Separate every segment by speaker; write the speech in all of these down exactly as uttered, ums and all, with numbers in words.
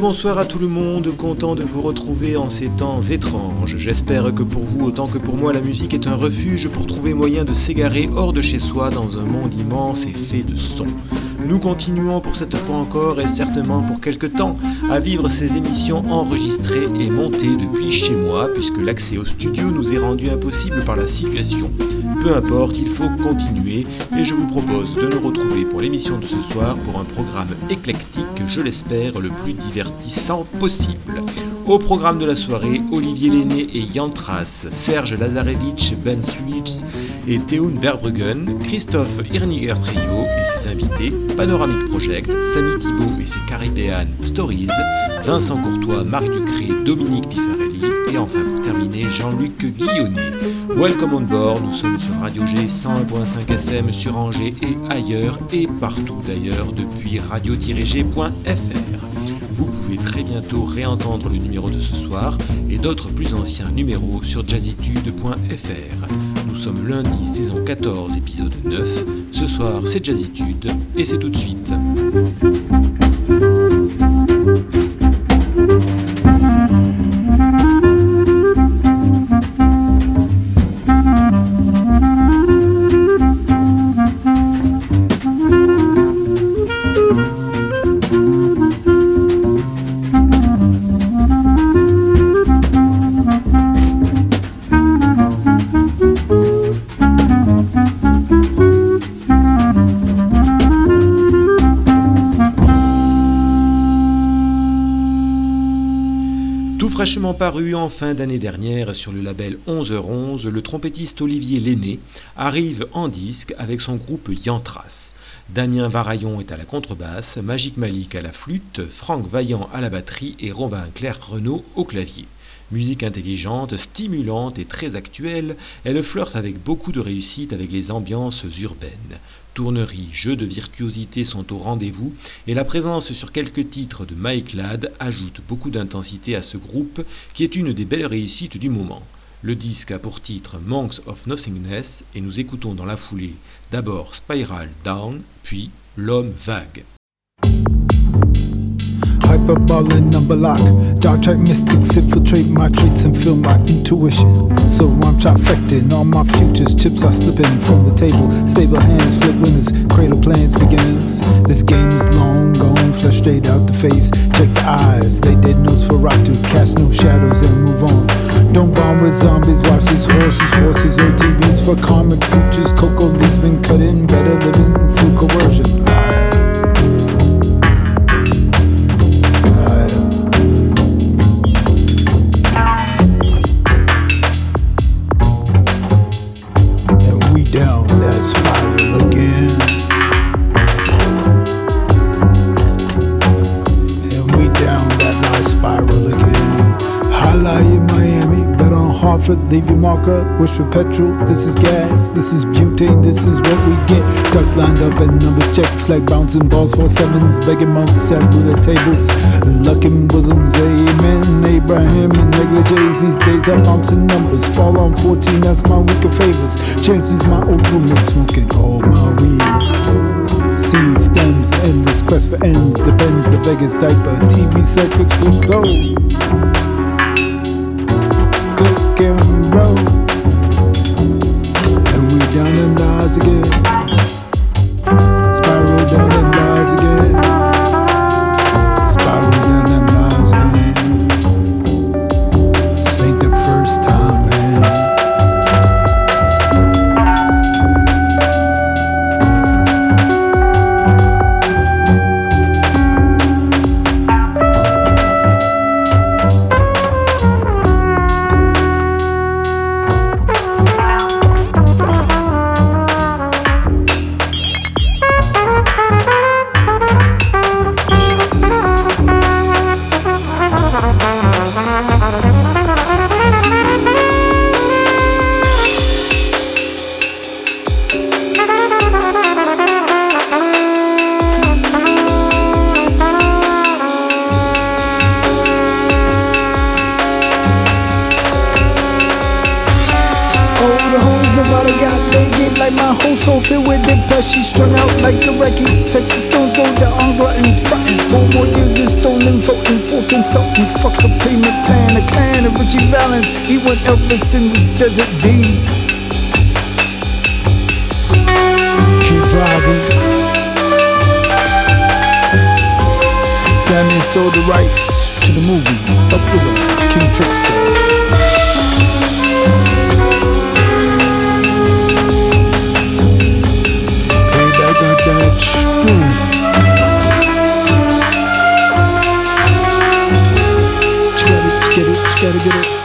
Speaker 1: bonsoir à tout le monde, content de vous retrouver en ces temps étranges. J'espère que pour vous, autant que pour moi, la musique est un refuge pour trouver moyen de s'égarer hors de chez soi dans un monde immense et fait de sons. Nous continuons pour cette fois encore et certainement pour quelque temps à vivre ces émissions enregistrées et montées depuis chez moi puisque l'accès au studio nous est rendu impossible par la situation. Peu importe, il faut continuer et je vous propose de nous retrouver pour l'émission de ce soir pour un programme éclectique, je l'espère, le plus divertissant possible. Au programme de la soirée, Olivier Lenné et Yantras, Serge Lazarevich, Ben Sluiz et Théoun Verbruggen, Christophe Irniger Trio et ses invités, Panoramic Project, Samy Thibault et ses Caribbean Stories, Vincent Courtois, Marc Ducré, Dominique Pifarelli et enfin pour terminer Jean-Luc Guillonnet. Welcome on board, nous sommes sur Radio G cent un virgule cinq F M sur Angers et ailleurs et partout d'ailleurs depuis radio tiret g point f r. Vous pouvez très bientôt réentendre le numéro de ce soir et d'autres plus anciens numéros sur jazzitude point f r. Nous sommes lundi, saison quatorze, épisode neuf. Ce soir, c'est Jazzitude et c'est tout de suite. Fraîchement paru en fin d'année dernière sur le label onze heures onze, le trompettiste Olivier Lenné arrive en disque avec son groupe Yantras. Damien Varaillon est à la contrebasse, Magic Malik à la flûte, Franck Vaillant à la batterie et Robin Clerc-Renaud au clavier. Musique intelligente, stimulante et très actuelle, elle flirte avec beaucoup de réussite avec les ambiances urbaines. Tournerie, jeux de virtuosité sont au rendez-vous et la présence sur quelques titres de Mike Ladd ajoute beaucoup d'intensité à ce groupe qui est une des belles réussites du moment. Le disque a pour titre Monks of Nothingness et nous écoutons dans la foulée d'abord Spiral Down, puis L'Homme Vague.
Speaker 2: Hyperbolic number lock, dark type mystics infiltrate my traits and feel my intuition. So I'm trifecting all my futures, chips are slipping from the table. Stable hands, flip winners, cradle plans beginners. This game is long gone, flesh straight out the face. Check the eyes, they dead nose for rock to cast no shadows and move on. Don't bomb with zombies, watch these horses, forces, O T Bs for karmic futures. Cocoa leaves been cut in, better living through coercion. Down that spiral again. And we down that nice spiral again. Highlight in Miami, bet on Hartford, leave your marker. Wish for petrol, this is gas, this is butane, this is what we get. Ducks lined up and numbers checked, flag bouncing balls for sevens, begging monks at roulette tables, lucking bosoms, amen. Abraham and negligees, these days are bouncing numbers. Fall on fourteen, that's my week of favors. Chances my old roommate smoking all my weed. Seed stems, endless quest for ends, depends the Vegas diaper. T V circuits will go. Click and roll. And we down and rise again. Spiral down and rise again. Spiral down and rise again. This ain't the first time, man. She strung out like a recce. Sexy stones go to on gluttons frontin'. Four more years of stoning, voting for Sultan's fuck a payment plan, a clan of Richie Valens. He went Elvis in the desert D. Keep driving. Sammy sold the rights to the movie Up the Road, King Trickster. Payback got that screw. Get it, just gotta get it.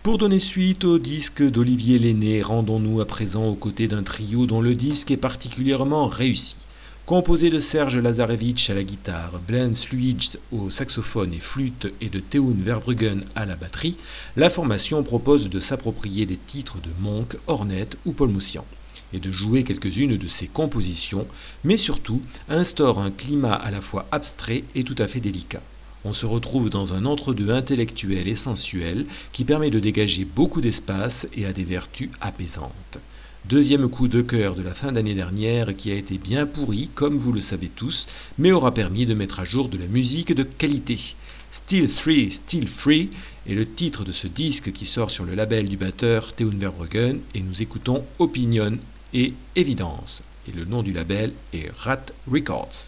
Speaker 1: Pour donner suite au disque d'Olivier Lenné, rendons-nous à présent aux côtés d'un trio dont le disque est particulièrement réussi. Composé de Serge Lazarevich à la guitare, Blens Luiz au saxophone et flûte et de Teun Verbruggen à la batterie, la formation propose de s'approprier des titres de Monk, Ornette ou Paul Moussian et de jouer quelques-unes de ses compositions, mais surtout instaure un climat à la fois abstrait et tout à fait délicat. On se retrouve dans un entre-deux intellectuel et sensuel qui permet de dégager beaucoup d'espace et a des vertus apaisantes. Deuxième coup de cœur de la fin d'année dernière qui a été bien pourri, comme vous le savez tous, mais aura permis de mettre à jour de la musique de qualité. Still Three, Still Free est le titre de ce disque qui sort sur le label du batteur Teun Verbruggen et nous écoutons Opinion et Évidence. Et le nom du label est Rat Records.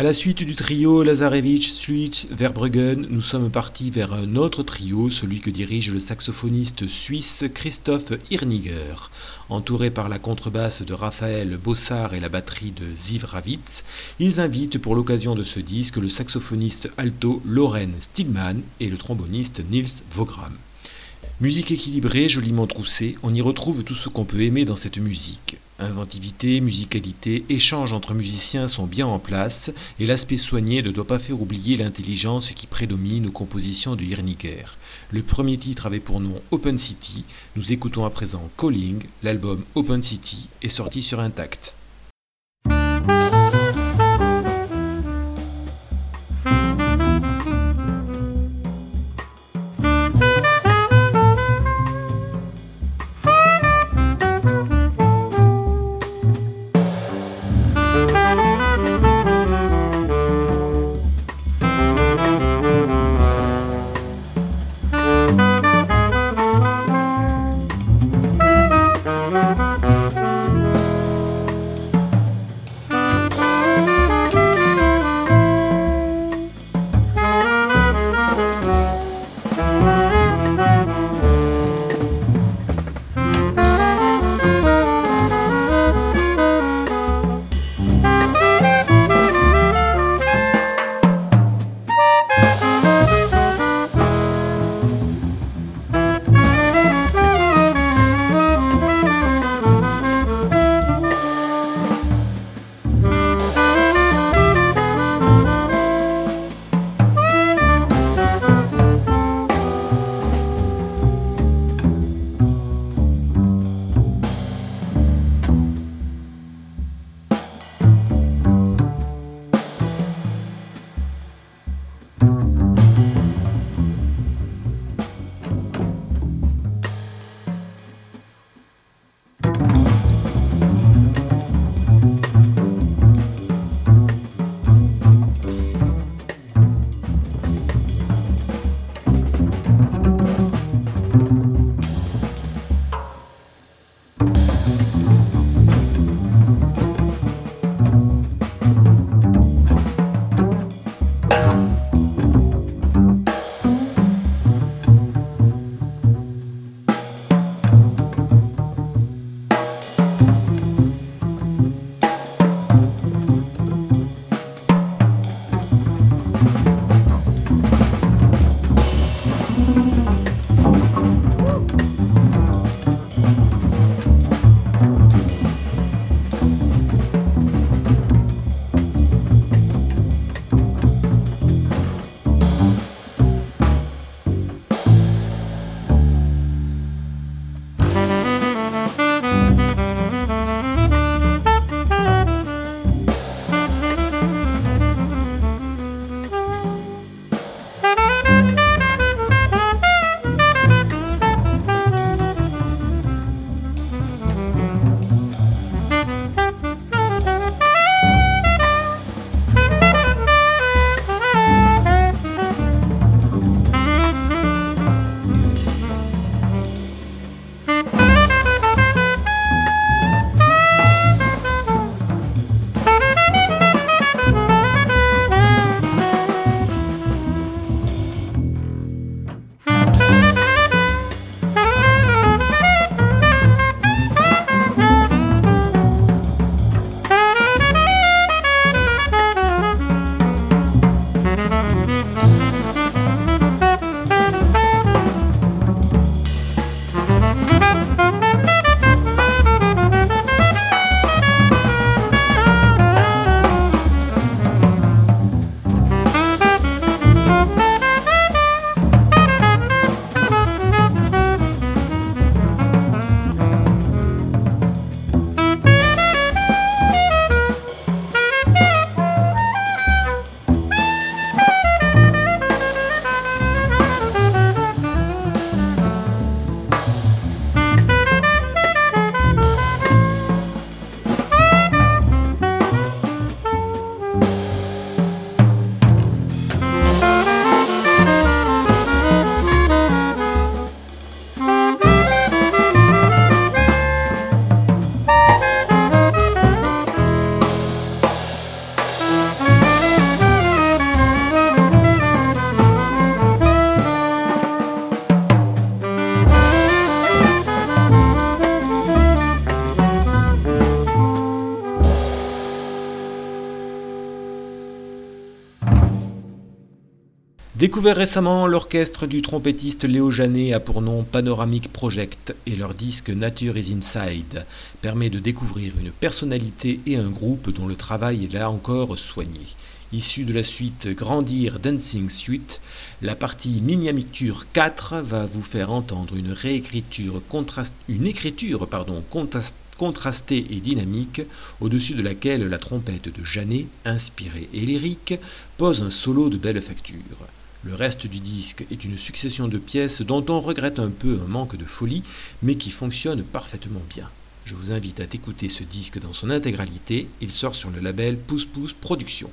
Speaker 1: À la suite du trio Lazarevich, Street, Verbruggen, nous sommes partis vers un autre trio, celui que dirige le saxophoniste suisse Christoph Hirniger. Entouré par la contrebasse de Raphaël Bossard et la batterie de Ziv Ravitz, ils invitent pour l'occasion de ce disque le saxophoniste alto Loren Stigman et le tromboniste Nils Vogram. Musique équilibrée, joliment troussée, on y retrouve tout ce qu'on peut aimer dans cette musique. Inventivité, musicalité, échange entre musiciens sont bien en place et l'aspect soigné ne doit pas faire oublier l'intelligence qui prédomine aux compositions de Hirniger. Le premier titre avait pour nom Open City, nous écoutons à présent Calling, l'album Open City est sorti sur Intact. Découvert récemment, l'orchestre du trompettiste Léo Janet a pour nom Panoramic Project et leur disque Nature is Inside permet de découvrir une personnalité et un groupe dont le travail est là encore soigné. Issu de la suite Grandir Dancing Suite, la partie Miniature quatre va vous faire entendre une réécriture contrast... une écriture pardon, contrast... contrastée et dynamique, au-dessus de laquelle la trompette de Janet, inspirée et lyrique, pose un solo de belle facture. Le reste du disque est une succession de pièces dont on regrette un peu un manque de folie, mais qui fonctionnent parfaitement bien. Je vous invite à écouter ce disque dans son intégralité, il sort sur le label Pouce Pouce Productions.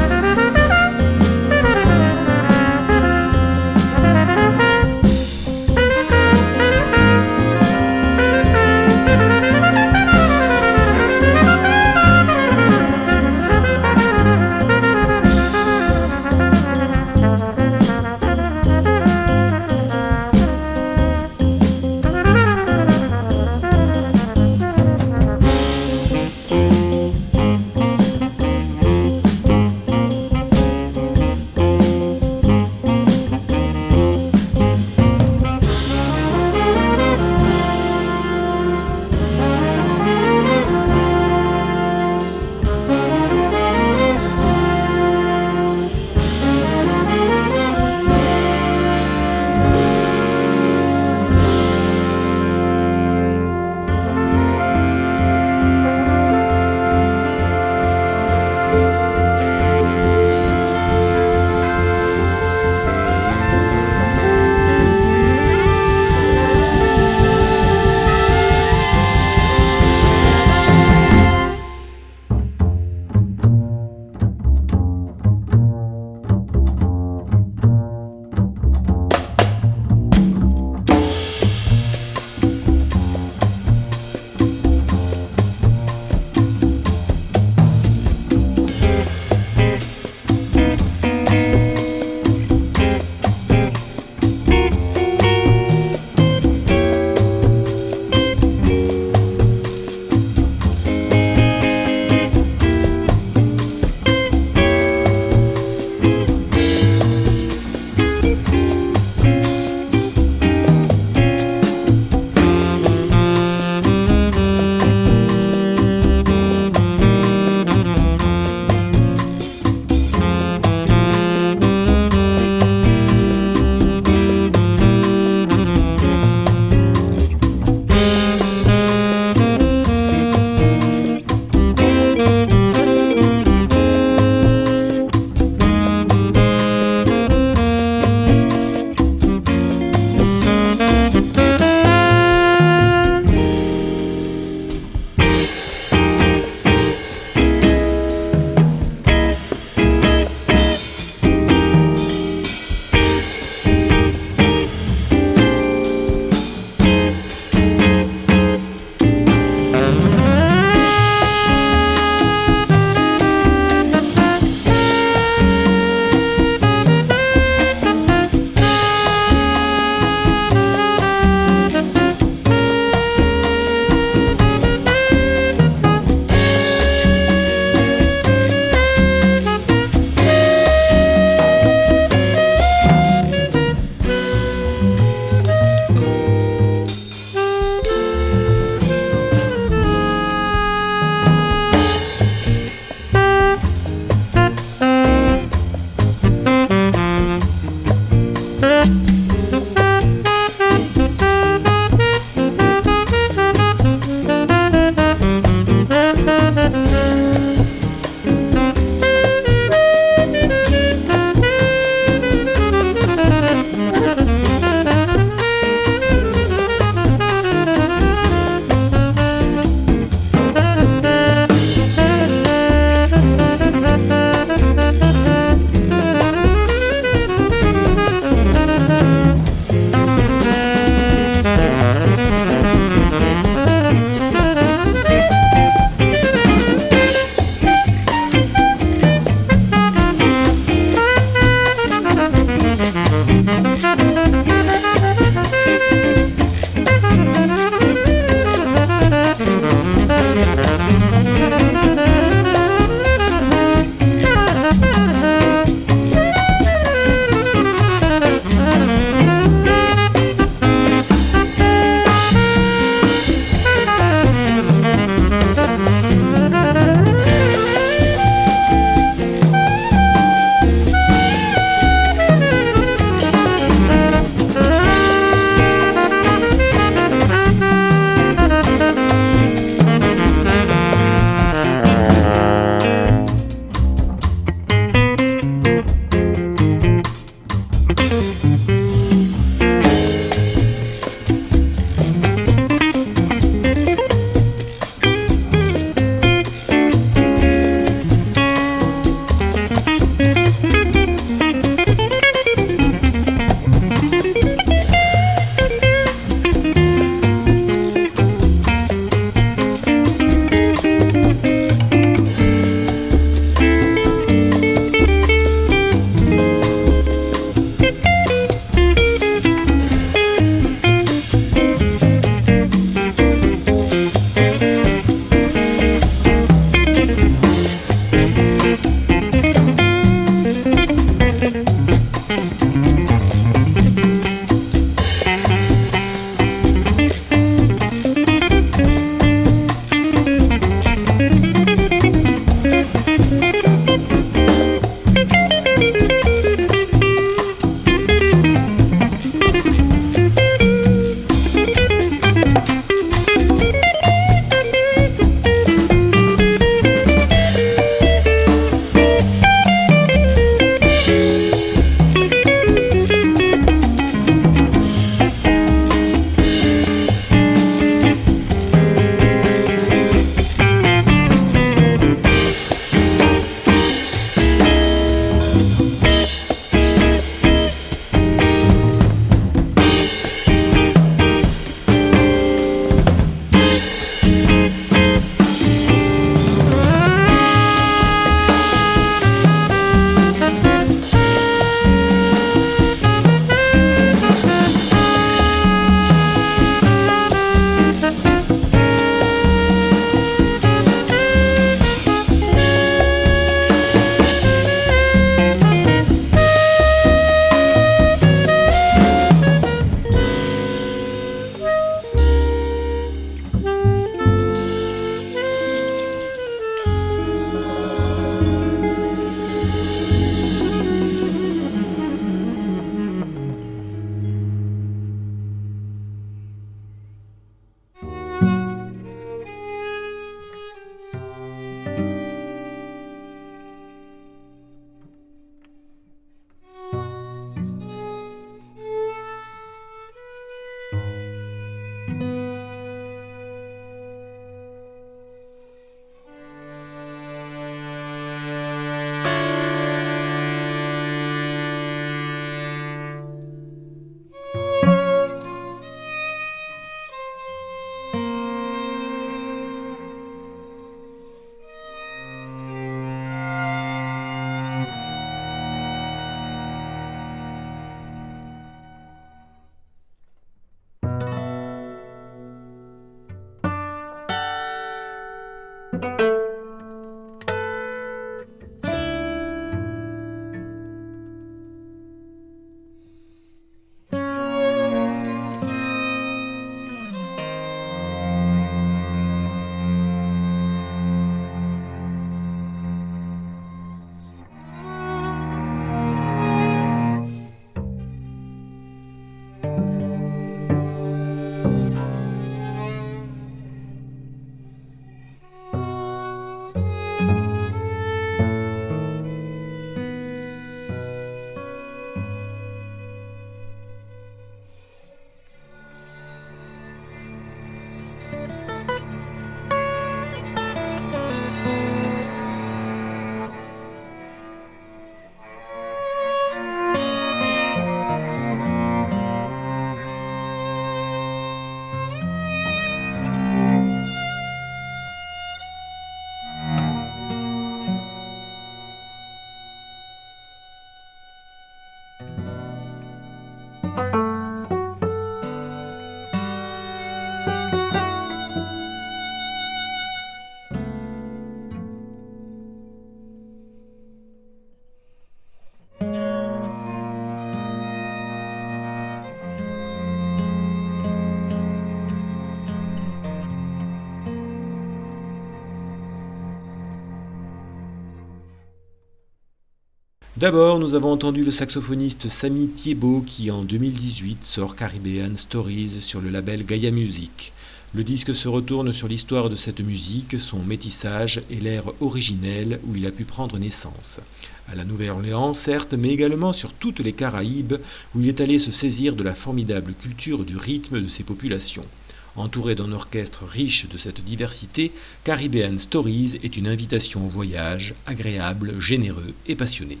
Speaker 1: D'abord, nous avons entendu le saxophoniste Sammy Thiebaud qui, en deux mille dix-huit, sort Caribbean Stories sur le label Gaia Music. Le disque se retourne sur l'histoire de cette musique, son métissage et l'ère originelle où il a pu prendre naissance. À la Nouvelle-Orléans, certes, mais également sur toutes les Caraïbes où il est allé se saisir de la formidable culture du rythme de ses populations. Entouré d'un orchestre riche de cette diversité, Caribbean Stories est une invitation au voyage, agréable, généreux et passionné.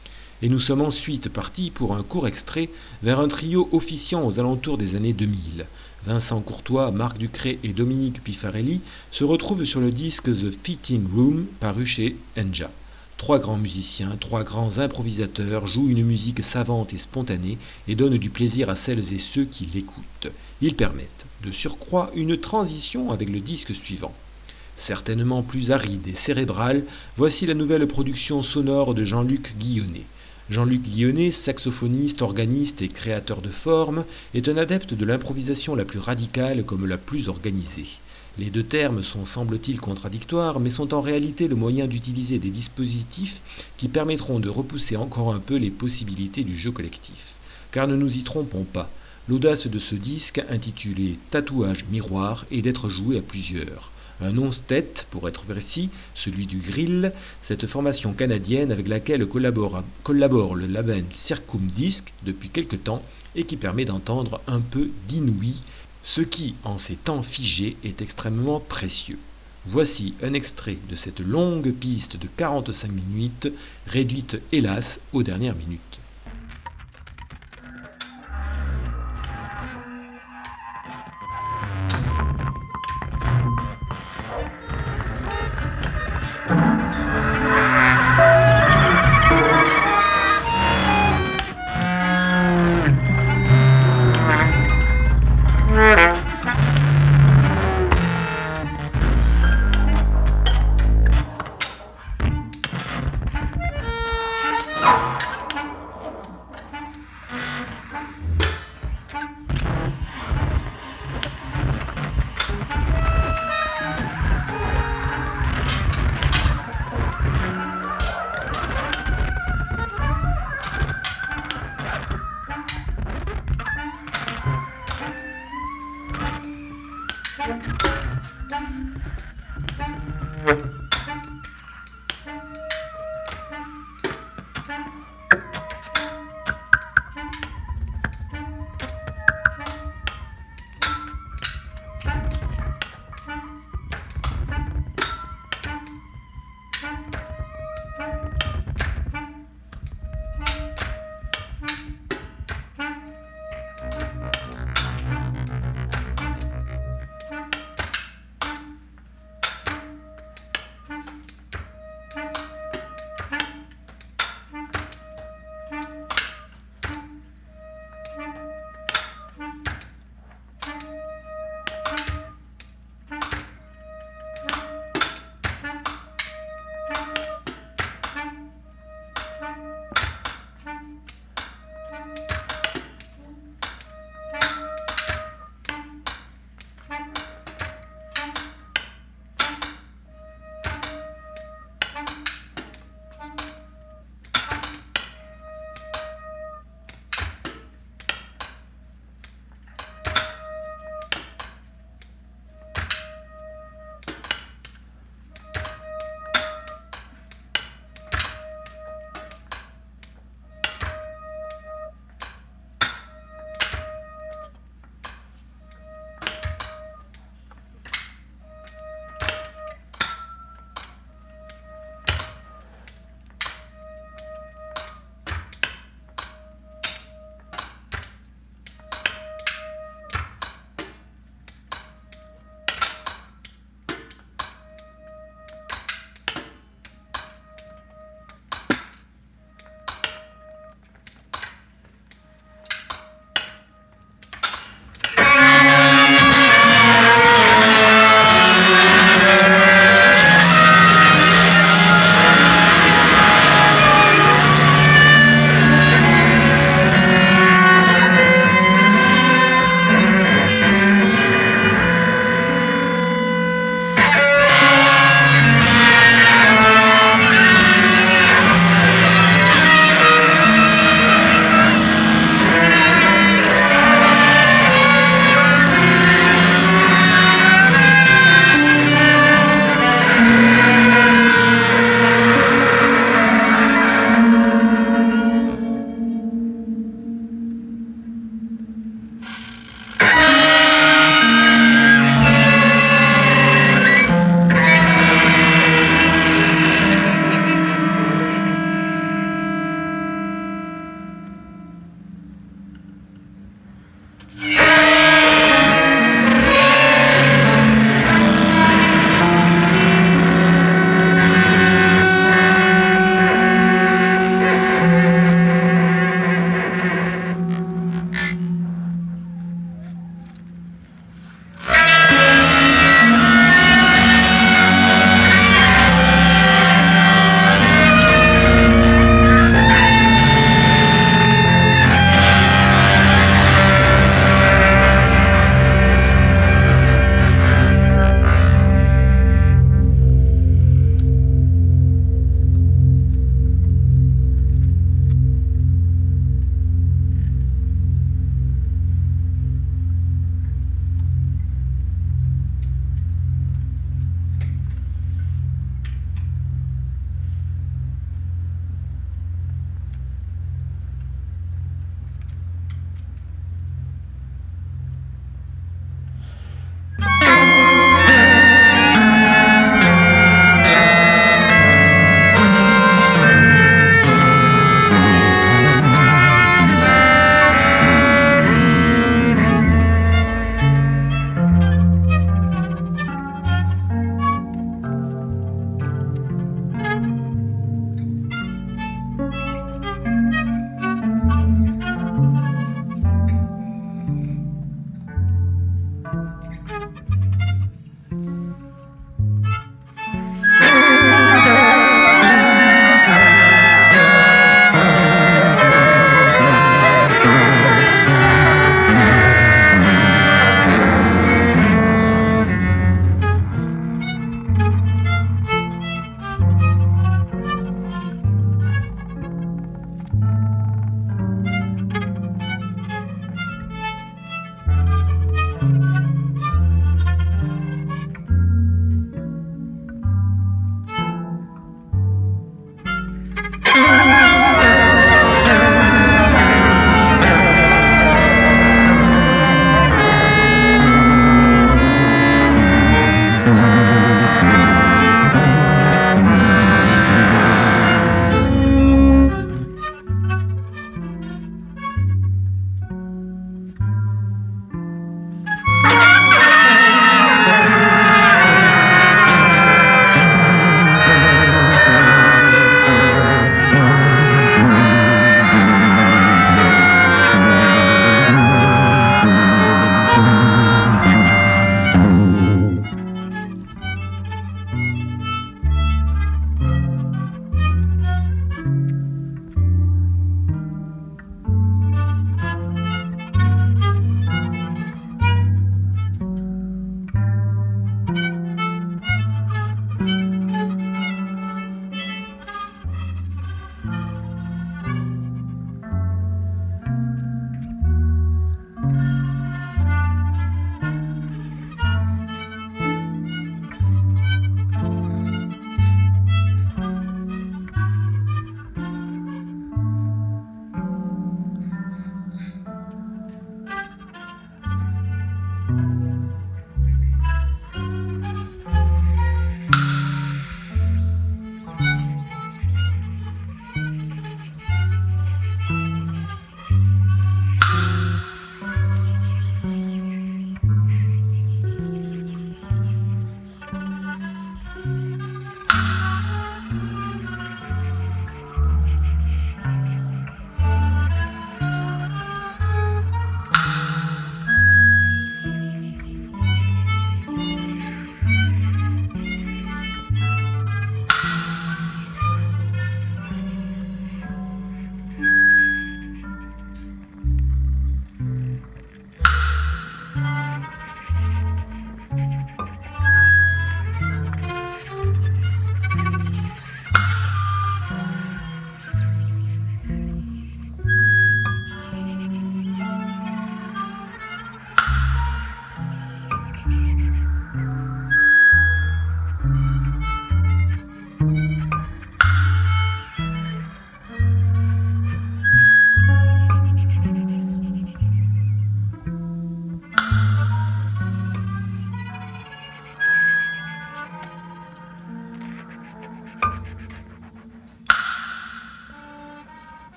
Speaker 1: Et nous sommes ensuite partis pour un court extrait vers un trio officiant aux alentours des années deux mille. Vincent Courtois, Marc Ducré et Dominique Pifarelli se retrouvent sur le disque The Fitting Room paru chez Enja. Trois grands musiciens, trois grands improvisateurs jouent une musique savante et spontanée et donnent du plaisir à celles et ceux qui l'écoutent. Ils permettent, de surcroît, une transition avec le disque suivant. Certainement plus aride et cérébrale, voici la nouvelle production sonore de Jean-Luc Guillonnet. Jean-Luc Guillonnet, saxophoniste, organiste et créateur de formes, est un adepte de l'improvisation la plus radicale comme la plus organisée. Les deux termes sont semble-t-il contradictoires, mais sont en réalité le moyen d'utiliser des dispositifs qui permettront de repousser encore un peu les possibilités du jeu collectif. Car ne nous y trompons pas, l'audace de ce disque, intitulé « Tatouage miroir », est d'être joué à plusieurs. Un onze-tête, pour être précis, celui du Grill, cette formation canadienne avec laquelle collabore, collabore le label Circum Disc depuis quelque temps et qui permet d'entendre un peu d'inouï, ce qui, en ces temps figés, est extrêmement précieux. Voici un extrait de cette longue piste de quarante-cinq minutes, réduite hélas aux dernières minutes.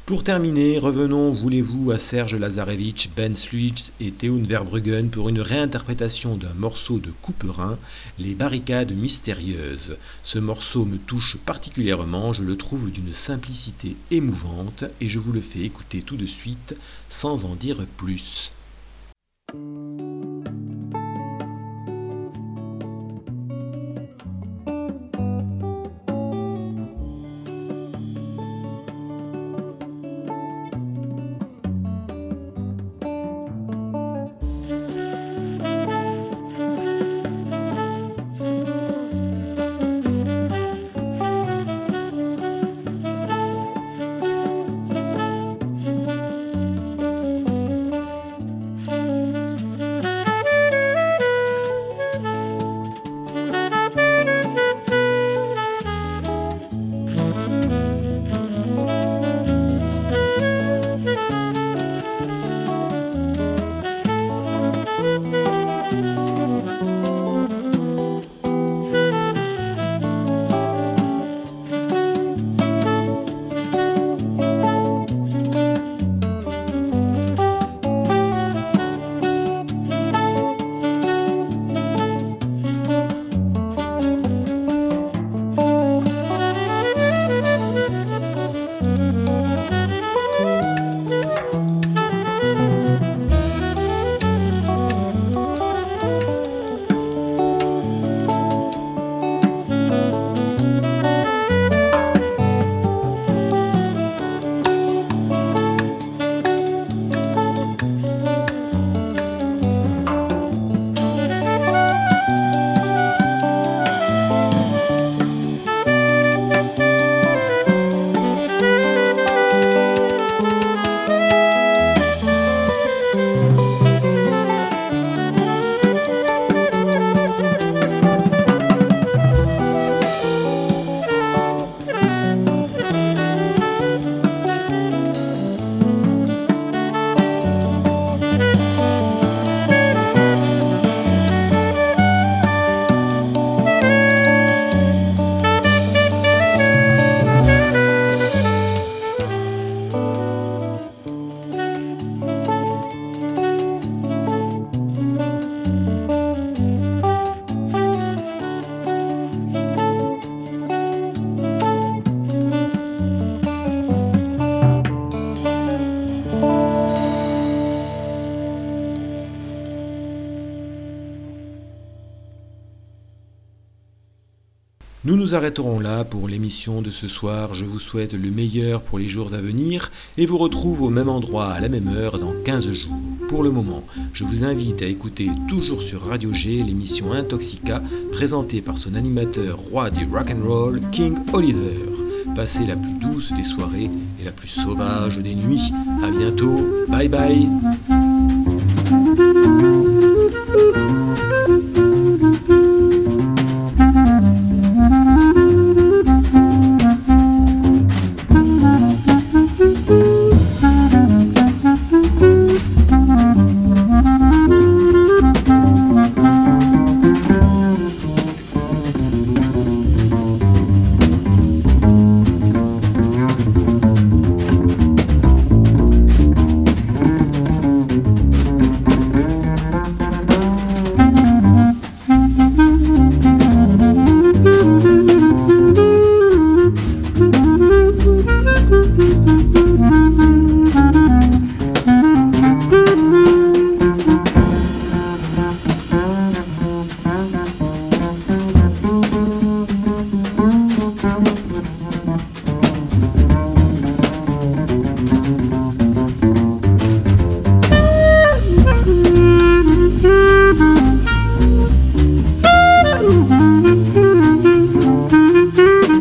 Speaker 1: Pour terminer, revenons, voulez-vous, à Serge Lazarevich, Ben Sluis et Théoun Verbruggen pour une réinterprétation d'un morceau de Couperin, Les barricades mystérieuses. Ce morceau me touche particulièrement, je le trouve d'une simplicité émouvante et je vous le fais écouter tout de suite sans en dire plus. Nous nous arrêterons là pour l'émission de ce soir. Je vous souhaite le meilleur pour les jours à venir et vous retrouve au même endroit à la même heure dans quinze jours. Pour le moment, je vous invite à écouter toujours sur Radio G l'émission Intoxica présentée par son animateur roi du rock'n'roll, King Oliver. Passez la plus douce des soirées et la plus sauvage des nuits. À bientôt, bye bye.